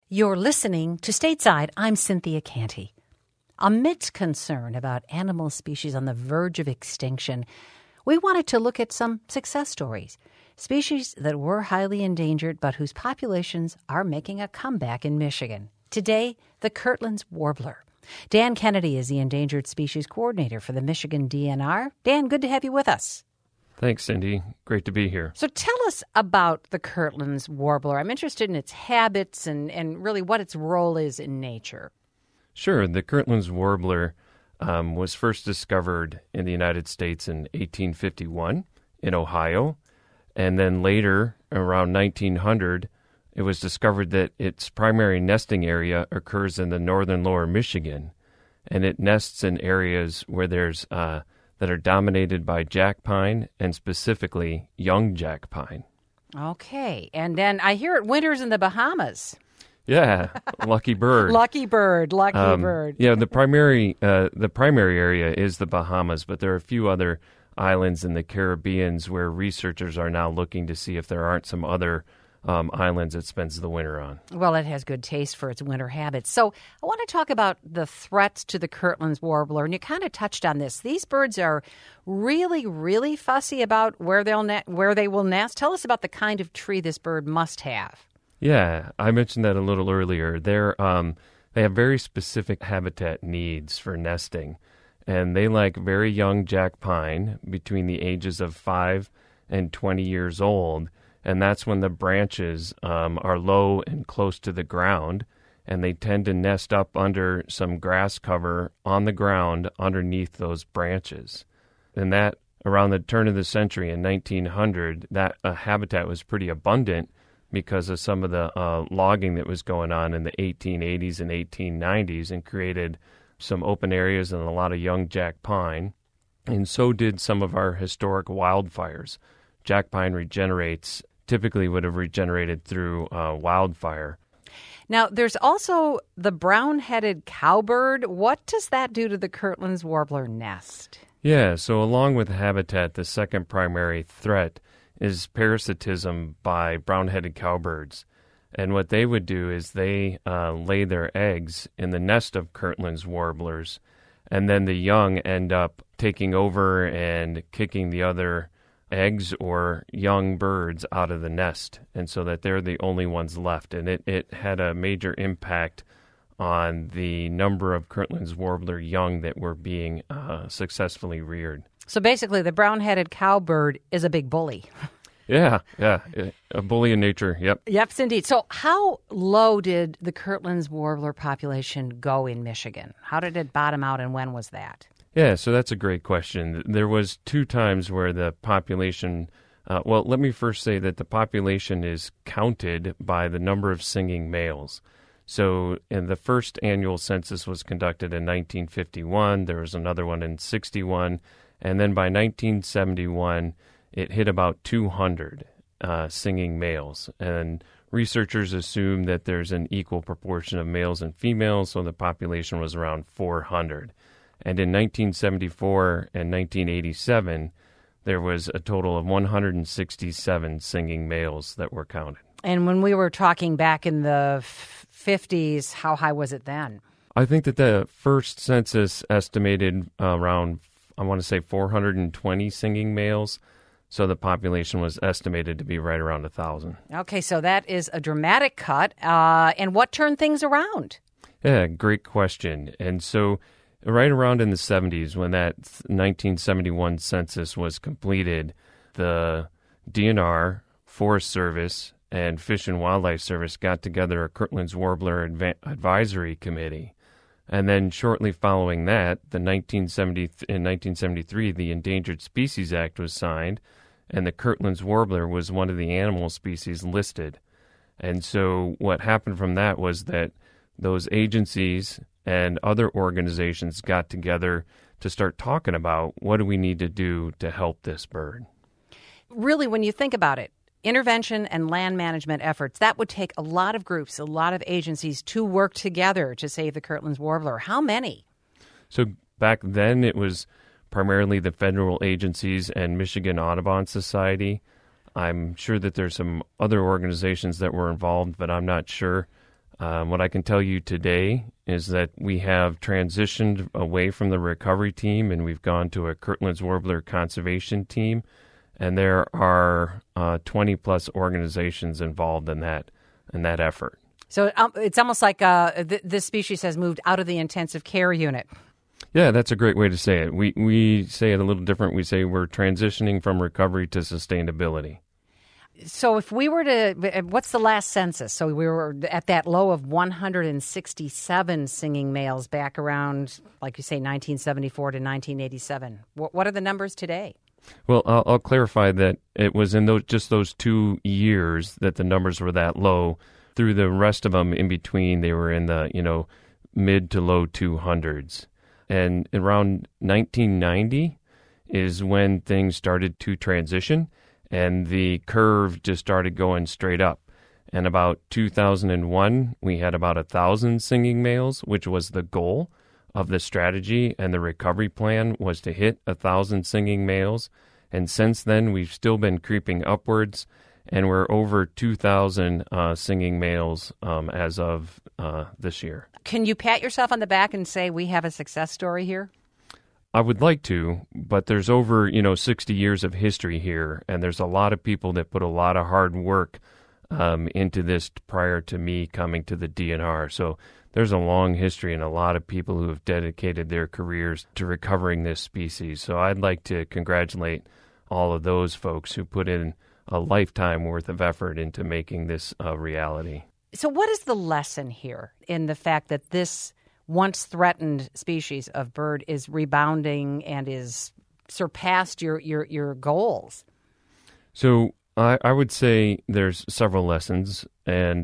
You're listening to Stateside. I'm Cynthia Canty. Amidst concern about animal species on the verge of extinction, we wanted to look at some success stories. Species that were highly endangered but whose populations are making a comeback in Michigan. Today, the Kirtland's warbler. Dan Kennedy is the Endangered Species Coordinator for the Michigan DNR. Dan, good to have you with us. Thanks, Cindy. Great to be here. So tell us about the Kirtland's warbler. I'm interested in its habits and really what its role is in nature. Sure. The Kirtland's warbler was first discovered in the United States in 1851 in Ohio. And then later, around 1900, it was discovered that its primary nesting area occurs in the northern lower Michigan. And it nests in areas where there's that are dominated by jack pine, and specifically young jack pine. Okay. And then I hear it winters in the Bahamas. Yeah, lucky bird. Lucky bird. Yeah, the primary area is the Bahamas, but there are a few other islands in the Caribbeans where researchers are now looking to see if there aren't some other islands it spends the winter on. Well, it has good taste for its winter habits. So I want to talk about the threats to the Kirtland's warbler, and you kind of touched on this. These birds are really, really fussy about where they will nest. Tell us about the kind of tree this bird must have. Yeah, I mentioned that a little earlier. They have very specific habitat needs for nesting, and they like very young jack pine between the ages of 5 and 20 years old. And that's when the branches are low and close to the ground, and they tend to nest up under some grass cover on the ground underneath those branches. And that, around the turn of the century in 1900, that habitat was pretty abundant because of some of the logging that was going on in the 1880s and 1890s and created some open areas and a lot of young jack pine. And so did some of our historic wildfires. Jack pine typically would have regenerated through wildfire. Now, there's also the brown-headed cowbird. What does that do to the Kirtland's warbler nest? Yeah, so along with habitat, the second primary threat is parasitism by brown-headed cowbirds. And what they would do is they lay their eggs in the nest of Kirtland's warblers, and then the young end up taking over and kicking the other eggs or young birds out of the nest, and so that they're the only ones left. And it had a major impact on the number of Kirtland's warbler young that were being successfully reared. So basically, the brown-headed cowbird is a big bully. Yeah, a bully in nature, yep. Yep, indeed. So how low did the Kirtland's warbler population go in Michigan? How did it bottom out, and when was that? Yeah, so that's a great question. There was 2 times where the population, let me first say that the population is counted by the number of singing males. So the first annual census was conducted in 1951. There was another one in 61. And then by 1971, it hit about 200 singing males. And researchers assume that there's an equal proportion of males and females, so the population was around 400. And in 1974 and 1987, there was a total of 167 singing males that were counted. And when we were talking back in the 50s, how high was it then? I think that the first census estimated around, 420 singing males. So the population was estimated to be right around 1,000. Okay, so that is a dramatic cut. And what turned things around? Yeah, great question. And so right around in the 70s, when that 1971 census was completed, the DNR, Forest Service, and Fish and Wildlife Service got together a Kirtland's Warbler Advisory Committee. And then shortly following that, in 1973, the Endangered Species Act was signed, and the Kirtland's Warbler was one of the animal species listed. And so what happened from that was that those agencies and other organizations got together to start talking about what do we need to do to help this bird. Really, when you think about it, intervention and land management efforts, that would take a lot of groups, a lot of agencies to work together to save the Kirtland's warbler. How many? So back then it was primarily the federal agencies and Michigan Audubon Society. I'm sure that there's some other organizations that were involved, but I'm not sure. What I can tell you today is that we have transitioned away from the recovery team, and we've gone to a Kirtland's Warbler conservation team, and there are 20-plus organizations involved in that effort. So it's almost like this species has moved out of the intensive care unit. Yeah, that's a great way to say it. We say it a little different. We say we're transitioning from recovery to sustainability. So if we were to, what's the last census? So we were at that low of 167 singing males back around, like you say, 1974 to 1987. What are the numbers today? Well, I'll clarify that it was in those 2 years that the numbers were that low. Through the rest of them in between, they were in the mid to low 200s. And around 1990 is when things started to transition, and the curve just started going straight up. And about 2001, we had about 1,000 singing males, which was the goal of the strategy, and the recovery plan was to hit 1,000 singing males. And since then, we've still been creeping upwards, and we're over 2,000 singing males as of this year. Can you pat yourself on the back and say we have a success story here? I would like to, but there's over 60 years of history here, and there's a lot of people that put a lot of hard work into this prior to me coming to the DNR. So there's a long history and a lot of people who have dedicated their careers to recovering this species. So I'd like to congratulate all of those folks who put in a lifetime worth of effort into making this a reality. So what is the lesson here in the fact that this once threatened species of bird is rebounding and is surpassed your goals? So I would say there's several lessons. And,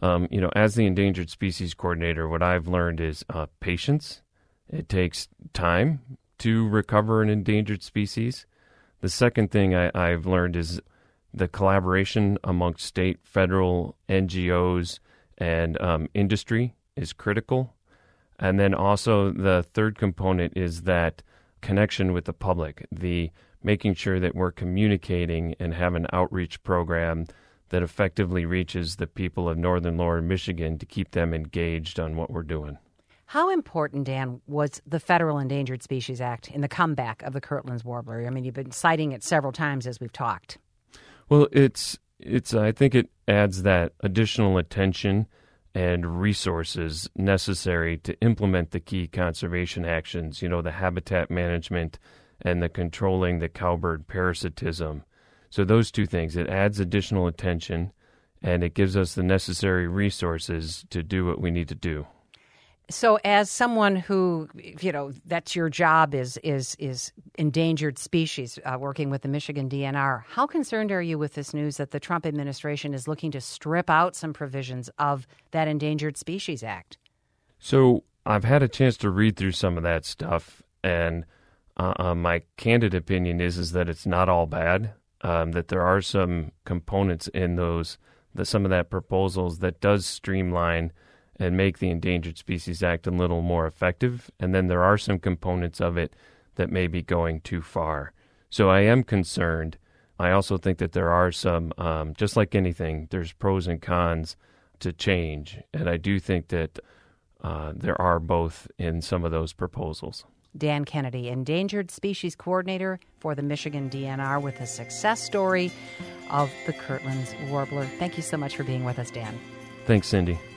as the endangered species coordinator, what I've learned is patience. It takes time to recover an endangered species. The second thing I've learned is the collaboration amongst state, federal, NGOs, and industry is critical. And then also the third component is that connection with the public, the making sure that we're communicating and have an outreach program that effectively reaches the people of northern lower Michigan to keep them engaged on what we're doing. How important, Dan, was the Federal Endangered Species Act in the comeback of the Kirtland's warbler? I mean, you've been citing it several times as we've talked. Well, it's I think it adds that additional attention and resources necessary to implement the key conservation actions, the habitat management and the controlling the cowbird parasitism. So those two things, it adds additional attention and it gives us the necessary resources to do what we need to do. So as someone who, that's your job is endangered species, working with the Michigan DNR, how concerned are you with this news that the Trump administration is looking to strip out some provisions of that Endangered Species Act? So I've had a chance to read through some of that stuff, and my candid opinion is that it's not all bad, that there are some components in some of that proposals that does streamline and make the Endangered Species Act a little more effective. And then there are some components of it that may be going too far. So I am concerned. I also think that there are some, just like anything, there's pros and cons to change. And I do think that there are both in some of those proposals. Dan Kennedy, Endangered Species Coordinator for the Michigan DNR, with a success story of the Kirtland's warbler. Thank you so much for being with us, Dan. Thanks, Cindy.